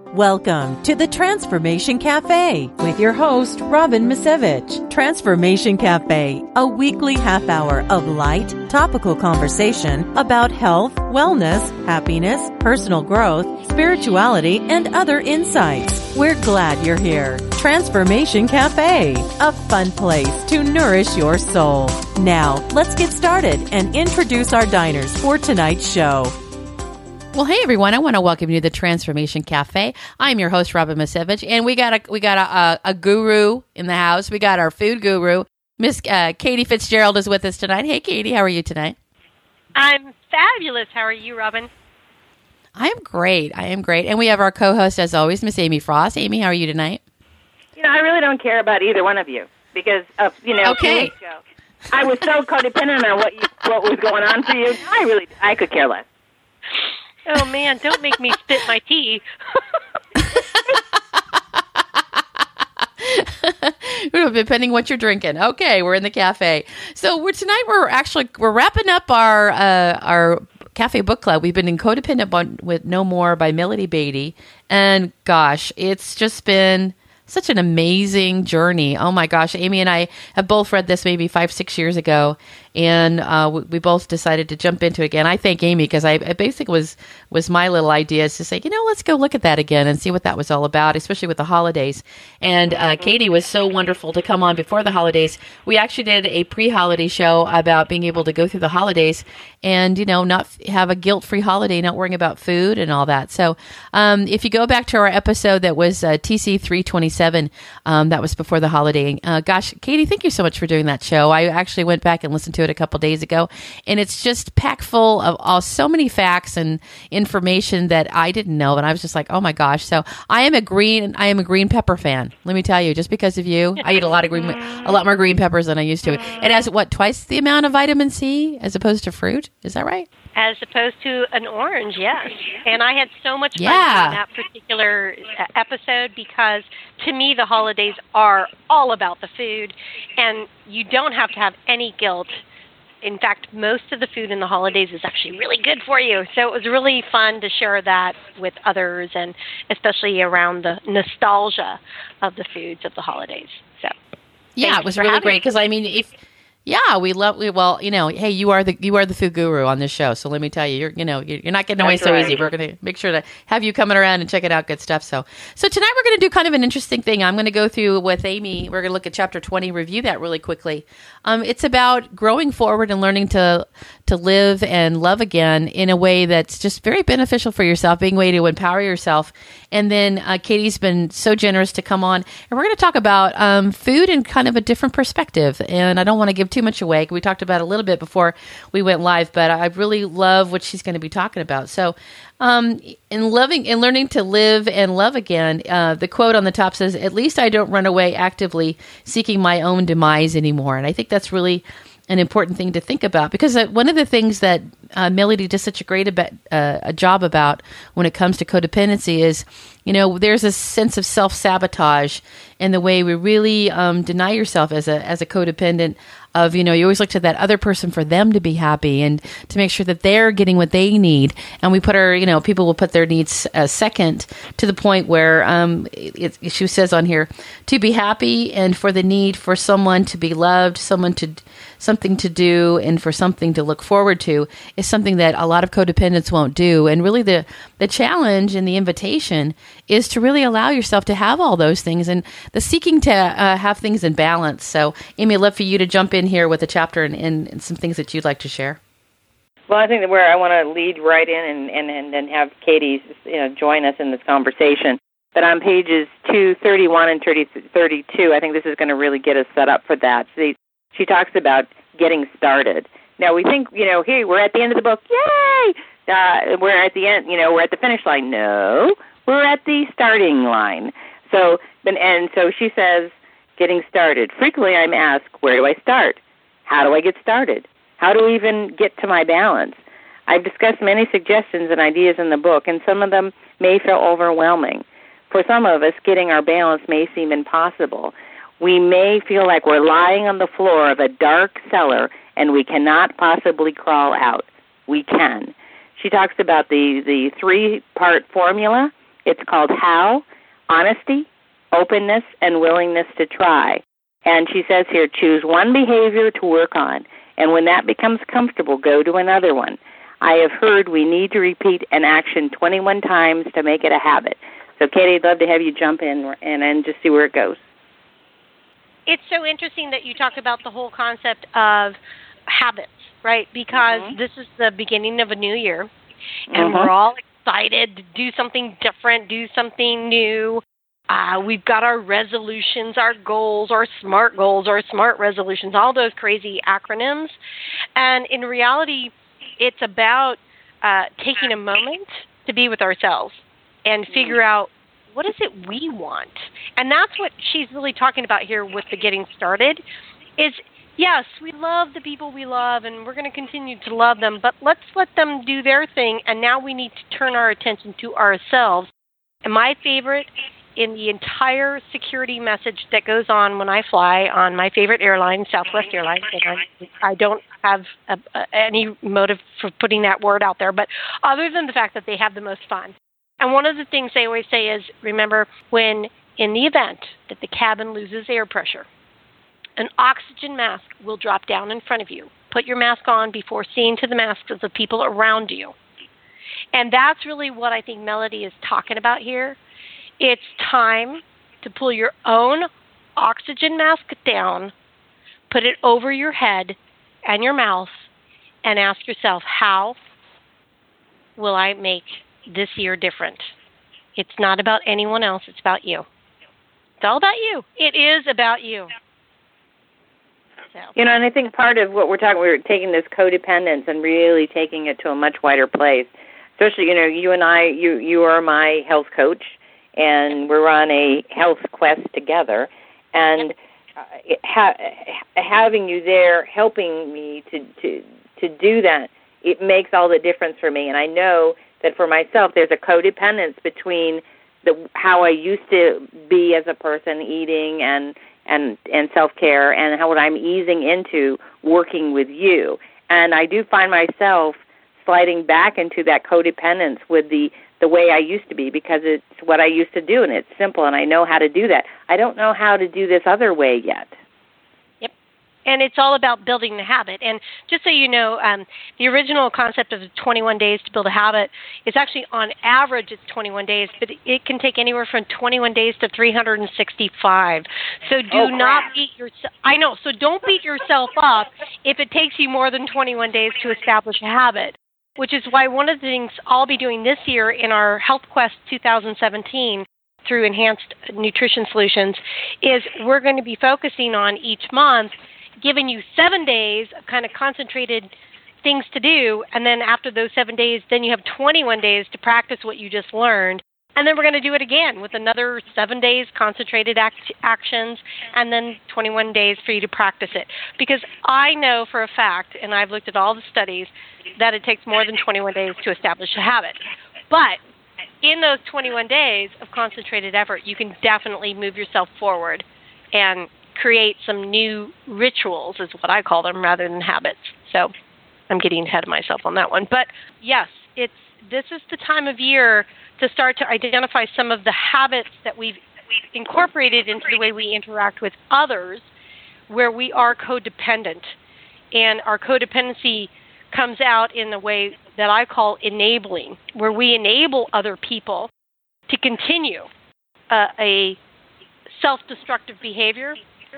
Welcome to the Transformation Cafe with your host, Robin Misevich. Transformation Cafe, a weekly half hour of light, topical conversation about health, wellness, happiness, personal growth, spirituality, and other insights. We're glad you're here. Transformation Cafe, a fun place to nourish your soul. Now, let's get started and introduce our diners for tonight's show. Well, hey everyone! I want to welcome you to the Transformation Cafe. I'm your host, Robin Misevich, and we got a guru in the house. We got our food guru, Miss Katie Fitzgerald, is with us tonight. Hey, Katie, how are you tonight? I'm fabulous. How are you, Robin? I am great. And we have our co-host, as always, Miss Amy Frost. Amy, how are you tonight? I really don't care about either one of you because of Okay. 2 weeks ago, I was so codependent on what was going on for you. I could care less. Oh, man, don't make me spit my tea. Depending what you're drinking. Okay, we're in the cafe. So tonight we're wrapping up our cafe book club. We've been in Codependent with No More by Melody Beattie, and gosh, it's just been such an amazing journey. Oh my gosh, Amy and I have both read this maybe 5-6 years ago, and we both decided to jump into it again. I thank Amy because I basically was my little idea is to say, let's go look at that again and see what that was all about, especially with the holidays. And Katie was so wonderful to come on before the holidays. We actually did a pre-holiday show about being able to go through the holidays and, not have a guilt-free holiday, not worrying about food and all that. So if you go back to our episode that was TC 327, that was before the holiday. Gosh, Katie, thank you so much for doing that show. I actually went back and listened to it a couple days ago, and it's just packed full of so many facts and information that I didn't know, and I was just like, oh my gosh. So I am a green pepper fan. Let me tell you, just because of you, I eat a lot more green peppers than I used to. It has twice the amount of vitamin C as opposed to fruit. Is that right? As opposed to an orange, yes. And I had so much fun doing that particular episode because, to me, the holidays are all about the food, and you don't have to have any guilt. In fact, most of the food in the holidays is actually really good for you. So it was really fun to share that with others, and especially around the nostalgia of the foods of the holidays. So, it was really great because hey, you are the food guru on this show. So let me tell you, you're not getting away so easy. We're going to make sure to have you coming around and check it out. Good stuff. So tonight we're going to do kind of an interesting thing. I'm going to go through with Amy. We're going to look at chapter 20, review that really quickly. It's about growing forward and learning to live and love again in a way that's just very beneficial for yourself, being a way to empower yourself. And then Katie's been so generous to come on, and we're going to talk about food in kind of a different perspective. And I don't want to give too much away. We talked about it a little bit before we went live, but I really love what she's going to be talking about. So in learning to live and love again, the quote on the top says, "At least I don't run away actively seeking my own demise anymore." And I think that's really an important thing to think about because one of the things that Melody does such a great a job about when it comes to codependency is, there's a sense of self-sabotage in the way we really deny yourself as a codependent of, you always look to that other person for them to be happy and to make sure that they're getting what they need. And we put people will put their needs second to the point where she says on here, to be happy and for the need for someone to be loved, something to do, and for something to look forward to is something that a lot of codependents won't do. And really the challenge and the invitation is to really allow yourself to have all those things and the seeking to have things in balance. So Amy, I'd love for you to jump in here with a chapter and some things that you'd like to share. Well, I think that where I want to lead right in and have Katie join us in this conversation, that on pages 231 and 32, I think this is going to really get us set up for that. She talks about getting started. Now, we think, hey, we're at the end of the book. Yay! We're at the end, we're at the finish line. No, we're at the starting line. So she says, getting started. Frequently I'm asked, where do I start? How do I get started? How do I even get to my balance? I've discussed many suggestions and ideas in the book, and some of them may feel overwhelming. For some of us, getting our balance may seem impossible. We may feel like we're lying on the floor of a dark cellar and we cannot possibly crawl out. We can. She talks about the three-part formula. It's called How, Honesty, Openness, and Willingness to Try. And she says here, choose one behavior to work on, and when that becomes comfortable, go to another one. I have heard we need to repeat an action 21 times to make it a habit. So, Katie, I'd love to have you jump in and just see where it goes. It's so interesting that you talk about the whole concept of habits, right? Because this is the beginning of a new year, and we're all excited to do something different, do something new. We've got our resolutions, our goals, our SMART resolutions, all those crazy acronyms. And in reality, it's about taking a moment to be with ourselves and figure out what is it we want. And that's what she's really talking about here with the getting started is, yes, we love the people we love, and we're going to continue to love them, but let's let them do their thing, and now we need to turn our attention to ourselves. And my favorite in the entire security message that goes on when I fly on my favorite airline, Southwest Airlines, and I don't have any motive for putting that word out there, but other than the fact that they have the most fun. And one of the things they always say is, remember, when in the event that the cabin loses air pressure, an oxygen mask will drop down in front of you. Put your mask on before seeing to the masks of the people around you. And that's really what I think Melody is talking about here. It's time to pull your own oxygen mask down, put it over your head and your mouth, and ask yourself, how will I make this year different? It's not about anyone else. It's about you. It's all about you. It is about you. So. And I think part of what we're taking this codependence and really taking it to a much wider place. Especially, you and I, you are my health coach, and we're on a health quest together. And having you there, helping me to do that, it makes all the difference for me. And I know that for myself, there's a codependence between how I used to be as a person, eating and self-care, and what I'm easing into working with you. And I do find myself sliding back into that codependence with the way I used to be, because it's what I used to do, and it's simple, and I know how to do that. I don't know how to do this other way yet. Yep. And it's all about building the habit. And just so you know, the original concept of 21 days to build a habit is actually, on average, it's 21 days, but it can take anywhere from 21 days to 365. So not beat yourself. I know. So don't beat yourself up if it takes you more than 21 days to establish a habit, which is why one of the things I'll be doing this year in our Health Quest 2017 through Enhanced Nutrition Solutions is we're going to be focusing on each month, giving you 7 days of kind of concentrated things to do, and then after those 7 days, then you have 21 days to practice what you just learned. And then we're going to do it again with another 7 days concentrated actions, and then 21 days for you to practice it. Because I know for a fact, and I've looked at all the studies, that it takes more than 21 days to establish a habit. But in those 21 days of concentrated effort, you can definitely move yourself forward and create some new rituals, is what I call them, rather than habits. So I'm getting ahead of myself on that one. But yes, this is the time of year to start to identify some of the habits that we've incorporated into the way we interact with others, where we are codependent. And our codependency comes out in the way that I call enabling, where we enable other people to continue a self-destructive behavior,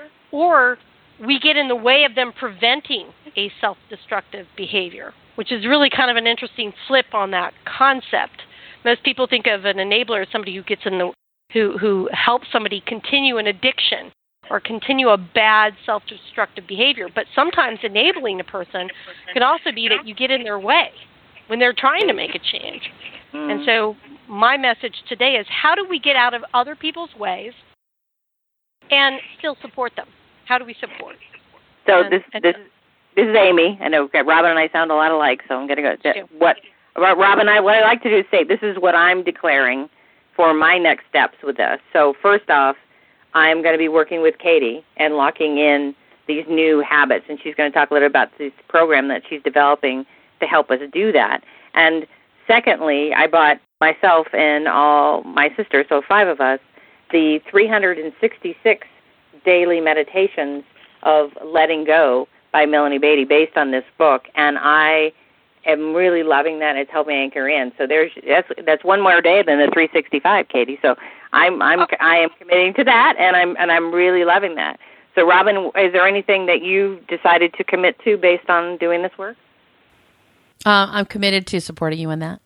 or we get in the way of them preventing a self-destructive behavior, which is really kind of an interesting flip on that concept. Most people think of an enabler as somebody who gets in the who helps somebody continue an addiction or continue a bad self-destructive behavior. But sometimes enabling a person can also be that you get in their way when they're trying to make a change. And so my message today is, how do we get out of other people's ways and still support them? How do we support? So this is Amy. I know Robin and I sound a lot alike, so I'm going to go. What I like to do is say, this is what I'm declaring for my next steps with this. So first off, I'm going to be working with Katie and locking in these new habits, and she's going to talk a little about this program that she's developing to help us do that. And secondly, I bought myself and all my sisters, so 5 of us, the 366 daily meditations of letting go by Melanie Beattie based on this book, and I am really loving that. It's helped me anchor in. So that's one more day than the 365, Katie. So I am committing to that, and I'm really loving that. So Robin, is there anything that you decided to commit to based on doing this work? I'm committed to supporting you in that.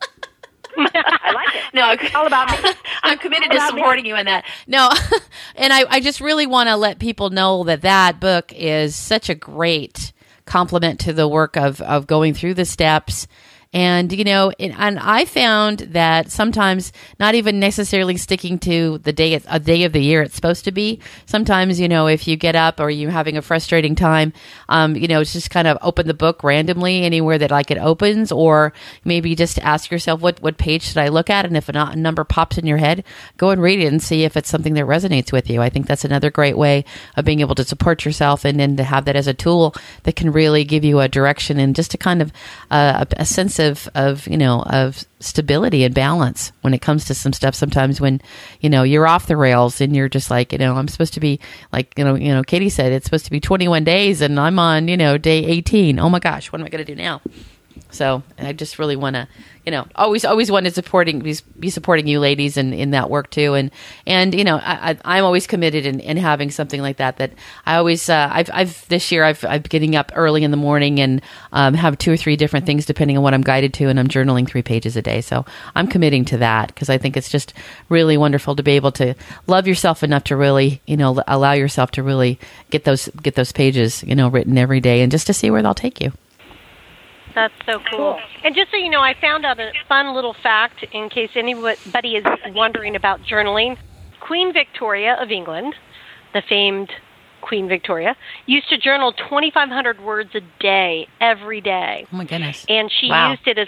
I like it. No, all about me. I'm committed to supporting you in that. No, and I just really want to let people know that book is such a great complement to the work of going through the steps. And, and I found that sometimes not even necessarily sticking to a day of the year it's supposed to be. Sometimes, if you get up or you're having a frustrating time, it's just kind of open the book randomly anywhere that it opens, or maybe just ask yourself, what page should I look at? And if a number pops in your head, go and read it and see if it's something that resonates with you. I think that's another great way of being able to support yourself, and then to have that as a tool that can really give you a direction and just a kind of a sense of stability and balance when it comes to some stuff. Sometimes when, you're off the rails and you're just like, I'm supposed to be like, Katie said, it's supposed to be 21 days and I'm on, day 18. Oh my gosh, what am I going to do now? So I just really want to, always want to be supporting you ladies in that work too. And I'm always committed in having something like that I always, this year I've getting up early in the morning and have 2 or 3 different things depending on what I'm guided to. And I'm journaling 3 pages a day. So I'm committing to that because I think it's just really wonderful to be able to love yourself enough to really, allow yourself to really get those pages, written every day and just to see where they'll take you. That's so cool. And just so you know, I found out a fun little fact in case anybody is wondering about journaling. Queen Victoria of England, the famed Queen Victoria, used to journal 2,500 words a day, every day. Oh my goodness! And she used it as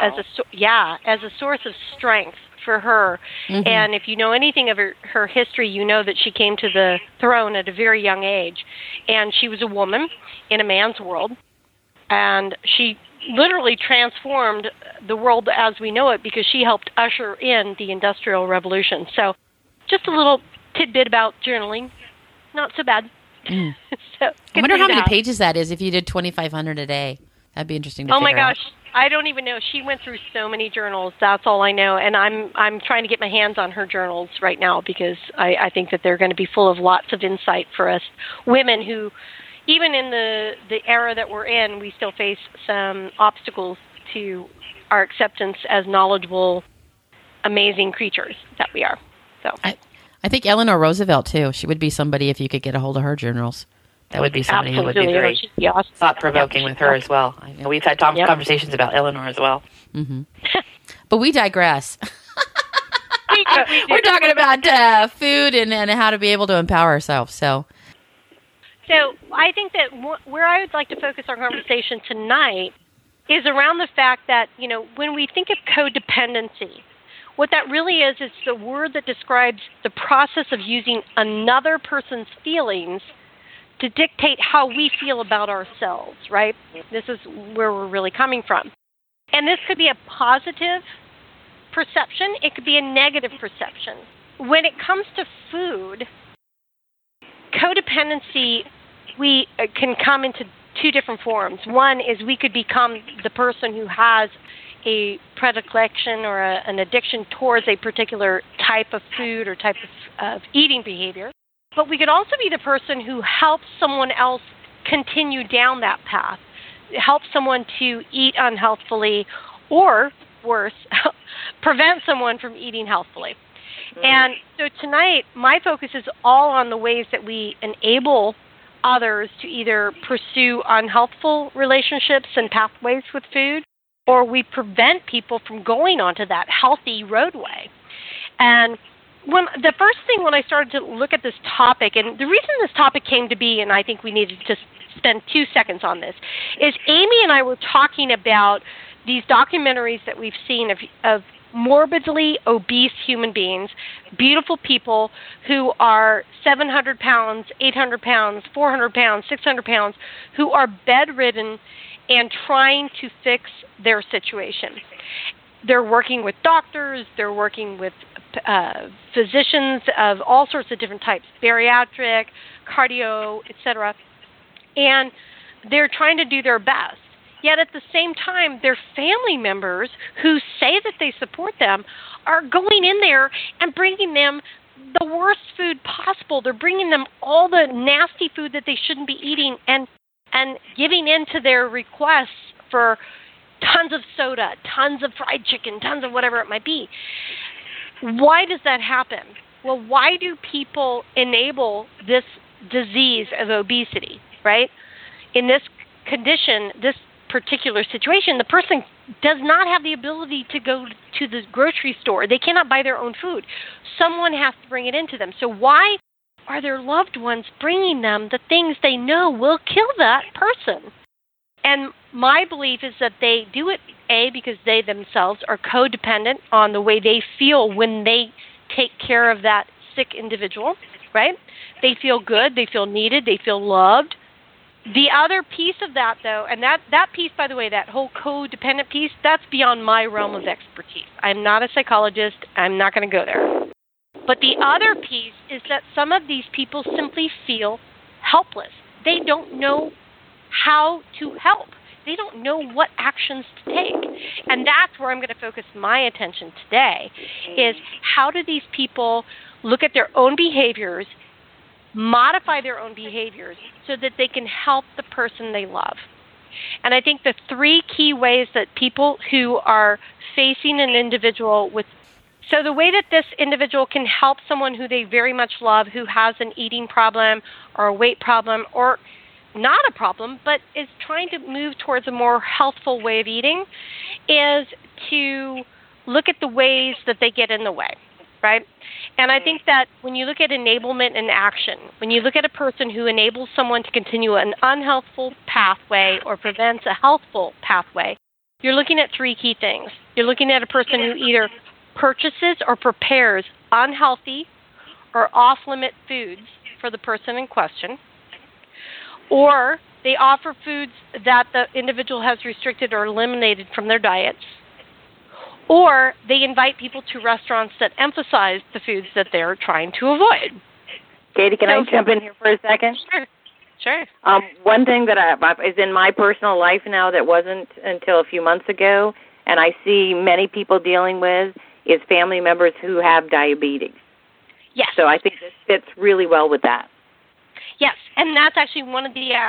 a source of strength for her. Mm-hmm. And if you know anything of her history, you know that she came to the throne at a very young age, and she was a woman in a man's world, and she literally transformed the world as we know it because she helped usher in the Industrial Revolution. So just a little tidbit about journaling. Not so bad. Mm. I wonder how many pages that is if you did 2,500 a day. That'd be interesting to figure out. Oh my gosh. I don't even know. She went through so many journals. That's all I know. And I'm trying to get my hands on her journals right now because I think that they're going to be full of lots of insight for us women who, even in the era that we're in, we still face some obstacles to our acceptance as knowledgeable, amazing creatures that we are. So I think Eleanor Roosevelt, too. She would be somebody, if you could get a hold of her journals, that would be somebody who would be very thought-provoking with her as well. I know we've had conversations about Eleanor as well. Mm-hmm. But we digress. We're talking about food and how to be able to empower ourselves, So I think that where I would like to focus our conversation tonight is around the fact that, when we think of codependency, what that really is the word that describes the process of using another person's feelings to dictate how we feel about ourselves, right? This is where we're really coming from. And this could be a positive perception. It could be a negative perception. When it comes to food, codependency, we can come into 2 different forms. One is we could become the person who has a predilection or an addiction towards a particular type of food or type of eating behavior. But we could also be the person who helps someone else continue down that path, help someone to eat unhealthfully, or worse, prevent someone from eating healthfully. And so tonight, my focus is all on the ways that we enable others to either pursue unhealthful relationships and pathways with food, or we prevent people from going onto that healthy roadway. And the first thing when I started to look at this topic, and the reason this topic came to be, and I think we needed to spend 2 seconds on this, is Amy and I were talking about these documentaries that we've seen of morbidly obese human beings, beautiful people who are 700 pounds, 800 pounds, 400 pounds, 600 pounds, who are bedridden and trying to fix their situation. they're working with doctors, they're working with physicians of all sorts of different types, bariatric, cardio, etc. And they're trying to do their best. Yet at the same time, their family members who say that they support them are going in there and bringing them the worst food possible. They're bringing them all the nasty food that they shouldn't be eating and giving in to their requests for tons of soda, tons of fried chicken, tons of whatever it might be. Why does that happen? Well, why do people enable this disease of obesity, right? In this condition, this particular situation, the person does not have the ability to go to the grocery store. They cannot buy their own food. Someone has to bring it into them. So why are their loved ones bringing them the things they know will kill that person? And my belief is that they do it, A, because they themselves are codependent on the way they feel when they take care of that sick individual, right? They feel good, they feel needed, they feel loved. The other piece of that, though, and that piece, by the way, that whole codependent piece, that's beyond my realm of expertise. I'm not a psychologist. I'm not going to go there. But the other piece is that some of these people simply feel helpless. They don't know how to help. They don't know what actions to take. And that's where I'm going to focus my attention today, is how do these people look at their own behaviors, modify their own behaviors so that they can help the person they love. And I think the three key ways that people who are facing an individual with, so the way that this individual can help someone who they very much love, who has an eating problem or a weight problem or not a problem, but is trying to move towards a more healthful way of eating, is to look at the ways that they get in the way, right? And I think that when you look at enablement in action, when you look at a person who enables someone to continue an unhealthful pathway or prevents a healthful pathway, you're looking at three key things. You're looking at a person who either purchases or prepares unhealthy or off-limit foods for the person in question, or they offer foods that the individual has restricted or eliminated from their diets, or they invite people to restaurants that emphasize the foods that they're trying to avoid. Katie, can I jump in here for a second? Sure. One thing that is in my personal life now that wasn't until a few months ago, and I see many people dealing with, is family members who have diabetes. Yes. So I think this fits really well with that. Yes, and that's actually one of the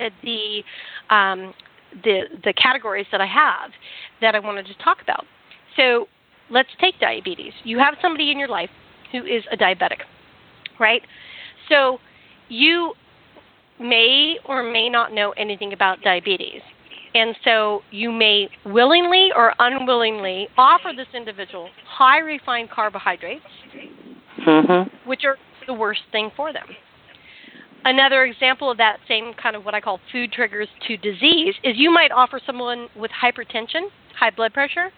categories that I have that I wanted to talk about. So let's take diabetes. You have somebody in your life who is a diabetic, right? So you may or may not know anything about diabetes. And so you may willingly or unwillingly offer this individual high refined carbohydrates, which are the worst thing for them. Another example of that same kind of what I call food triggers to disease is you might offer someone with hypertension, high blood pressure,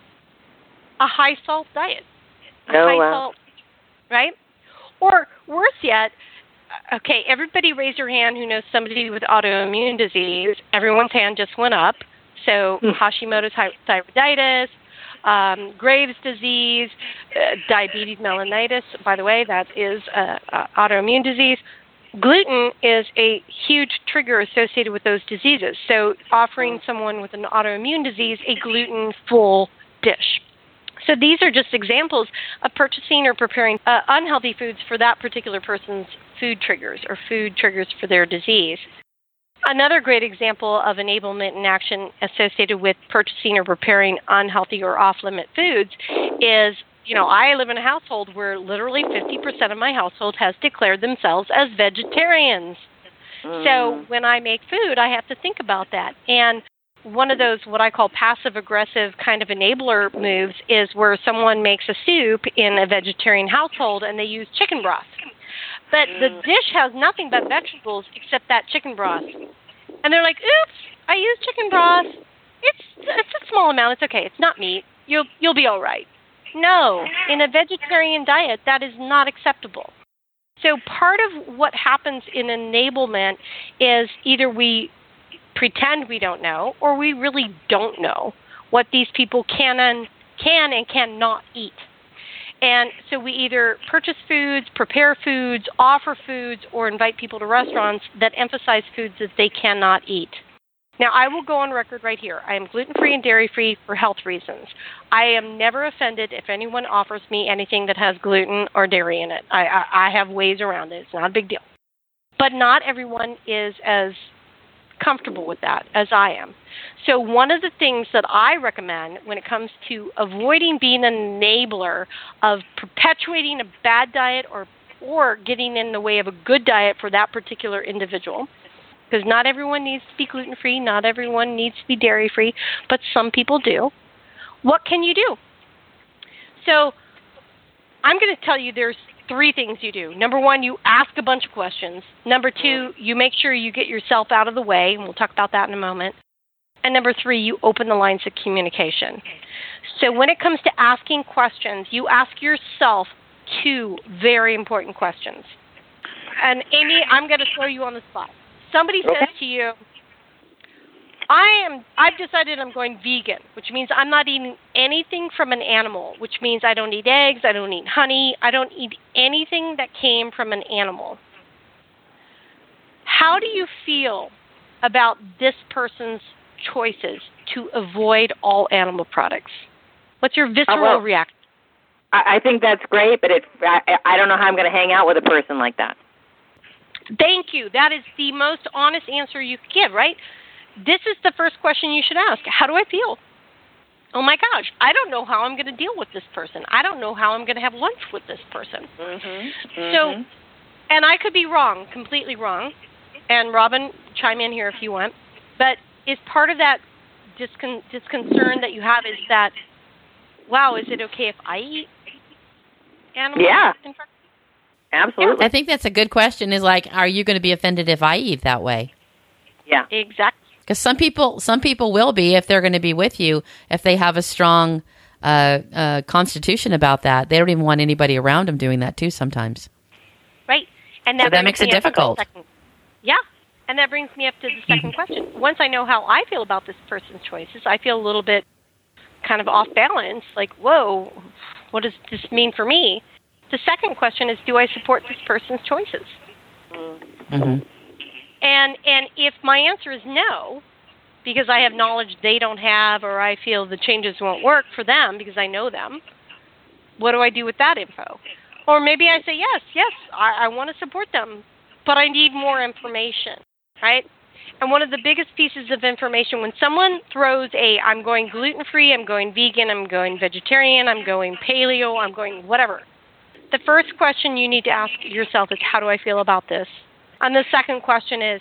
a high salt diet. Salt, right? Or worse yet, okay, everybody raise your hand who knows somebody with autoimmune disease. Everyone's hand just went up. So Hashimoto's thyroiditis, Graves' disease, diabetes mellitus, by the way, that is autoimmune disease. Gluten is a huge trigger associated with those diseases. So offering someone with an autoimmune disease a gluten-full dish. So these are just examples of purchasing or preparing unhealthy foods for that particular person's food triggers or food triggers for their disease. Another great example of enablement in action associated with purchasing or preparing unhealthy or off-limit foods is, I live in a household where literally 50% of my household has declared themselves as vegetarians. So when I make food, I have to think about that. And one of those, what I call passive-aggressive kind of enabler moves is where someone makes a soup in a vegetarian household and they use chicken broth. But the dish has nothing but vegetables except that chicken broth. And they're like, oops, I used chicken broth. It's a small amount. It's okay. It's not meat. You'll be all right. No, in a vegetarian diet, that is not acceptable. So part of what happens in enablement is either we pretend we don't know or we really don't know what these people can and can and cannot eat. And so we either purchase foods, prepare foods, offer foods, or invite people to restaurants that emphasize foods that they cannot eat. Now, I will go on record right here. I am gluten-free and dairy-free for health reasons. I am never offended if anyone offers me anything that has gluten or dairy in it. I have ways around it. It's not a big deal. But not everyone is as comfortable with that as I am. So one of the things that I recommend when it comes to avoiding being an enabler of perpetuating a bad diet or getting in the way of a good diet for that particular individual, because not everyone needs to be gluten-free, not everyone needs to be dairy-free, but some people do. What can you do? So I'm going to tell you there's 3 things you do. Number 1, you ask a bunch of questions. Number 2, you make sure you get yourself out of the way, and we'll talk about that in a moment. And number 3, you open the lines of communication. So when it comes to asking questions, you ask yourself 2 very important questions. And Amy, I'm going to throw you on the spot. Somebody says to you, I've decided I'm going vegan, which means I'm not eating anything from an animal, which means I don't eat eggs, I don't eat honey, I don't eat anything that came from an animal. How do you feel about this person's choices to avoid all animal products? What's your visceral reaction? I think that's great, but I don't know how I'm going to hang out with a person like that. Thank you. That is the most honest answer you could give, right? This is the first question you should ask. How do I feel? Oh, my gosh. I don't know how I'm going to deal with this person. I don't know how I'm going to have lunch with this person. So, and I could be wrong, completely wrong. And Robin, chime in here if you want. But is part of that disconcern that you have is that, wow, is it okay if I eat animals? Yeah. Absolutely. I think that's a good question is like, are you going to be offended if I eat that way? Yeah. Exactly. Because some people will be if they're going to be with you, if they have a strong constitution about that. They don't even want anybody around them doing that too sometimes. Right. And that makes it difficult. Yeah. And that brings me up to the second question. Once I know how I feel about this person's choices, I feel a little bit kind of off balance, like, whoa, what does this mean for me? The second question is, do I support this person's choices? Mm-hmm. And if my answer is no, because I have knowledge they don't have, or I feel the changes won't work for them because I know them, what do I do with that info? Or maybe I say, yes, I want to support them, but I need more information, right? And one of the biggest pieces of information, when someone throws I'm going gluten-free, I'm going vegan, I'm going vegetarian, I'm going paleo, I'm going whatever, the first question you need to ask yourself is, how do I feel about this? And the second question is,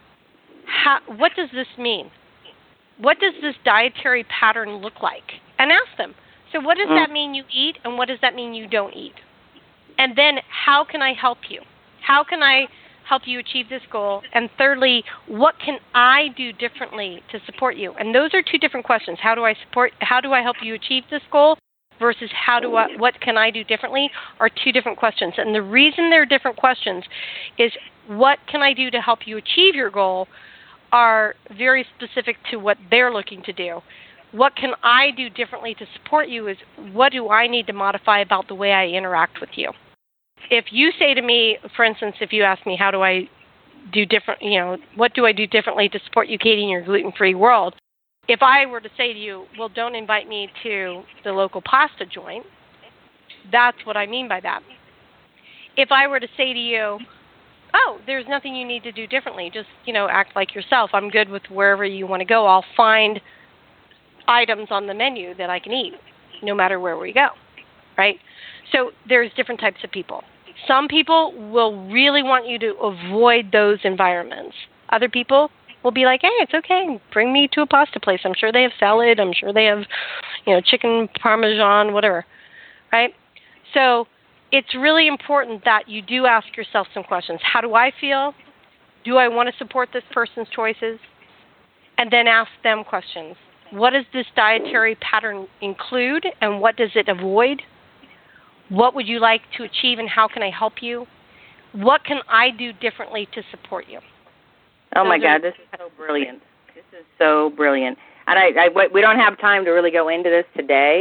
what does this mean? What does this dietary pattern look like? And ask them. So what does that mean you eat, and what does that mean you don't eat? And then how can I help you? How can I help you achieve this goal? And thirdly, what can I do differently to support you? And those are 2 different questions. How do I help you achieve this goal? Versus what can I do differently are 2 different questions. And the reason they're different questions is what can I do to help you achieve your goal are very specific to what they're looking to do. What can I do differently to support you is what do I need to modify about the way I interact with you. If you say to me, for instance, if you ask me how do I do different, what do I do differently to support you, Katie, in your gluten-free world? If I were to say to you, well, don't invite me to the local pasta joint, that's what I mean by that. If I were to say to you, oh, there's nothing you need to do differently, just, act like yourself. I'm good with wherever you want to go. I'll find items on the menu that I can eat, no matter where we go, right? So there's different types of people. Some people will really want you to avoid those environments. Other people will be like, hey, it's okay. Bring me to a pasta place. I'm sure they have salad. I'm sure they have, chicken parmesan, whatever, right? So it's really important that you do ask yourself some questions. How do I feel? Do I want to support this person's choices? And then ask them questions. What does this dietary pattern include, and what does it avoid? What would you like to achieve, and how can I help you? What can I do differently to support you? Oh, my God, this is so brilliant. This is so brilliant. And we don't have time to really go into this today,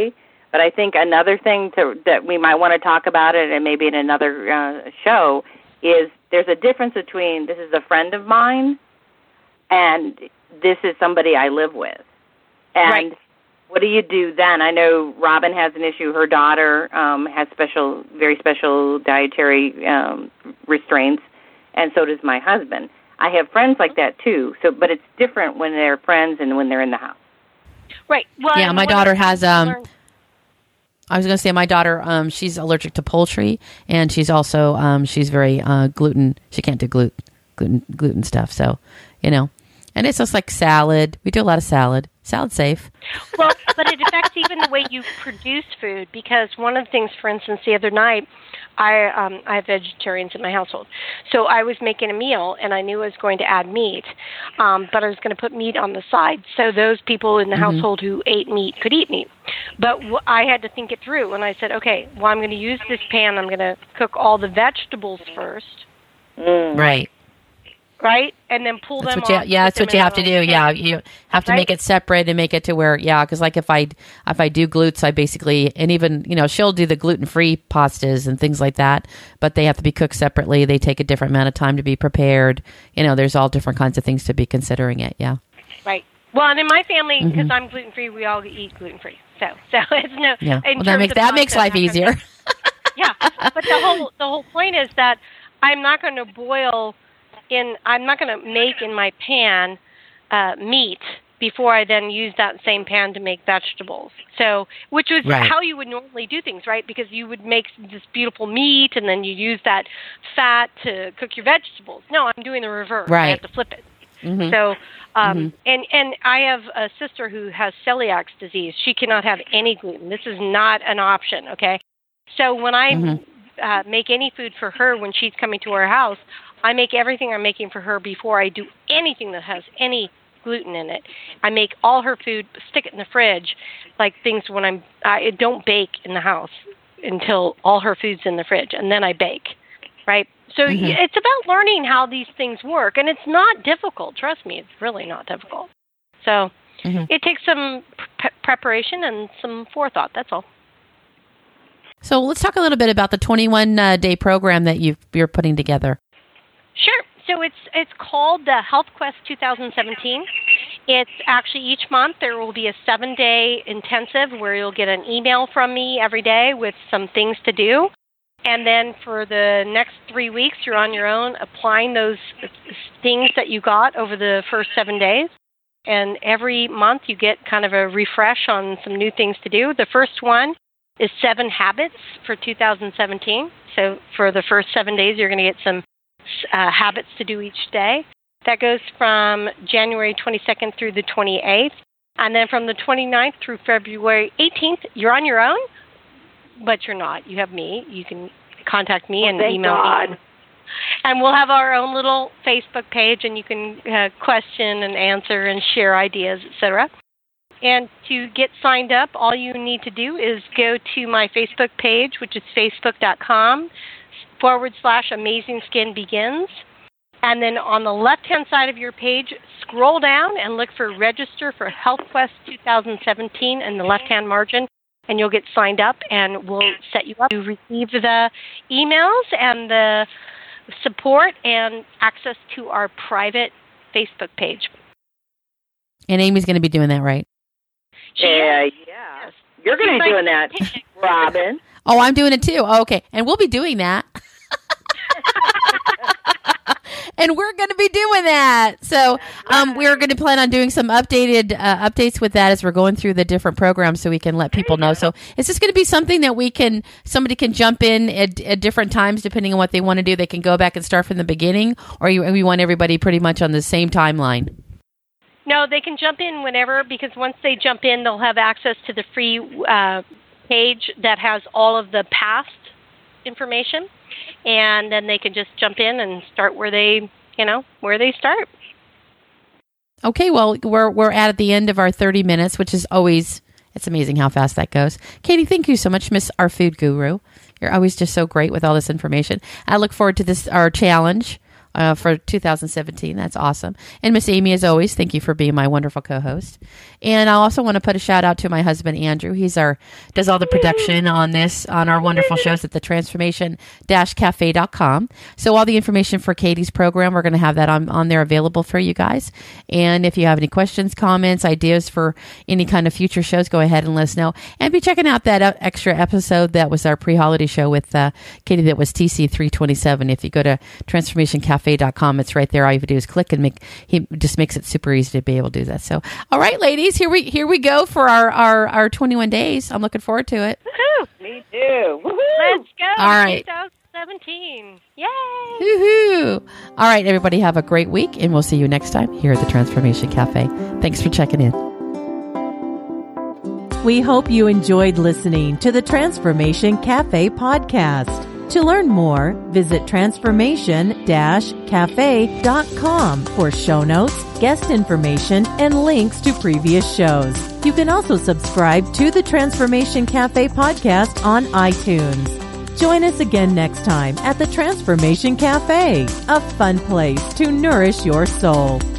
But I think another thing that we might want to talk about it, and maybe in another show, is there's a difference between this is a friend of mine and this is somebody I live with. And right. What do you do then? I know Robin has an issue. Her daughter has very special dietary restraints, and so does my husband. I have friends like that too. So, but it's different when they're friends and when they're in the house. Right. Well, yeah, my daughter has. I was going to say my daughter. She's allergic to poultry, and she's also she's very gluten. She can't do gluten stuff. So, and it's just like salad. We do a lot of salad. Salad safe. Well, but it affects even the way you produce food, because one of the things, for instance, the other night, I have vegetarians in my household. So I was making a meal, and I knew I was going to add meat, but I was going to put meat on the side so those people in the household who ate meat could eat meat. But I had to think it through, and I said, okay, well, I'm going to use this pan. I'm going to cook all the vegetables first. Right. Right? And then pull them off. Yeah, that's what you have to do. Yeah, you have to make it separate and make it to where, because like if I do glutes, I basically, and even, she'll do the gluten-free pastas and things like that, but they have to be cooked separately. They take a different amount of time to be prepared. There's all different kinds of things to be considering it, yeah. Right. Well, and in my family, because I'm gluten-free, we all eat gluten-free. So it's no... Yeah, well, that makes life easier. Yeah, but the whole point is that I'm not going to I'm not going to make in my pan meat before I then use that same pan to make vegetables. So, which was how you would normally do things, right? Because you would make this beautiful meat and then you use that fat to cook your vegetables. No, I'm doing the reverse. Right. I have to flip it. So, and I have a sister who has celiac disease. She cannot have any gluten. This is not an option, okay? So when I make any food for her when she's coming to our house, I make everything I'm making for her before I do anything that has any gluten in it. I make all her food, stick it in the fridge, like things when I don't bake in the house until all her food's in the fridge, and then I bake, right? So it's about learning how these things work, and it's not difficult. Trust me, it's really not difficult. So it takes some preparation and some forethought, that's all. So let's talk a little bit about the 21-day program that you're putting together. Sure. So it's called the Health Quest 2017. It's actually each month there will be a 7-day intensive where you'll get an email from me every day with some things to do. And then for the next 3 weeks, you're on your own applying those things that you got over the first 7 days. And every month you get kind of a refresh on some new things to do. The first one is 7 habits for 2017. So for the first 7 days, you're going to get some habits to do each day. That goes from January 22nd through the 28th. And then from the 29th through February 18th, you're on your own, but you're not. You have me. You can contact me and email me. And we'll have our own little Facebook page, and you can question and answer and share ideas, etc. And to get signed up, all you need to do is go to my Facebook page, which is facebook.com/Amazing Skin Begins. And then on the left-hand side of your page, scroll down and look for Register for Health Quest 2017 in the left-hand margin, and you'll get signed up, and we'll set you up to receive the emails and the support and access to our private Facebook page. And Amy's going to be doing that, right? Yeah. You're going to be doing that, Robin. Oh, I'm doing it too. Oh, okay. And we'll be doing that. And we're going to be doing that. So we're going to plan on doing some updates with that as we're going through the different programs so we can let people know. So is this going to be something that somebody can jump in at different times depending on what they want to do? They can go back and start from the beginning, or we want everybody pretty much on the same timeline? No, they can jump in whenever, because once they jump in, they'll have access to the free page that has all of the past information, and then they can just jump in and start where they start. Okay, well, we're at the end of our 30 minutes, which is always, it's amazing how fast that goes. Katie, thank you so much, Miss Our Food Guru. You're always just so great with all this information. I look forward to our challenge, for 2017. That's awesome. And Miss Amy, as always, thank you for being my wonderful co-host. And I also want to put a shout out to my husband, Andrew. Does all the production on our wonderful shows at the transformation-cafe.com. So all the information for Katie's program, we're going to have that on there available for you guys. And if you have any questions, comments, ideas for any kind of future shows, go ahead and let us know. And be checking out that extra episode that was our pre-holiday show with Katie that was TC327. If you go to transformationcafe.com, it's right there. All you have to do is click and he just makes it super easy to be able to do that. So, all right, ladies, here we go for our 21 days. I'm looking forward to it. Woo-hoo. Me too. Woo-hoo. Let's go. All right. 2017. Yay. Woo-hoo. All right, everybody, have a great week, and we'll see you next time here at the Transformation Cafe. Thanks for checking in. We hope you enjoyed listening to the Transformation Cafe podcast. To learn more, visit transformation-cafe.com for show notes, guest information, and links to previous shows. You can also subscribe to the Transformation Cafe podcast on iTunes. Join us again next time at the Transformation Cafe, a fun place to nourish your soul.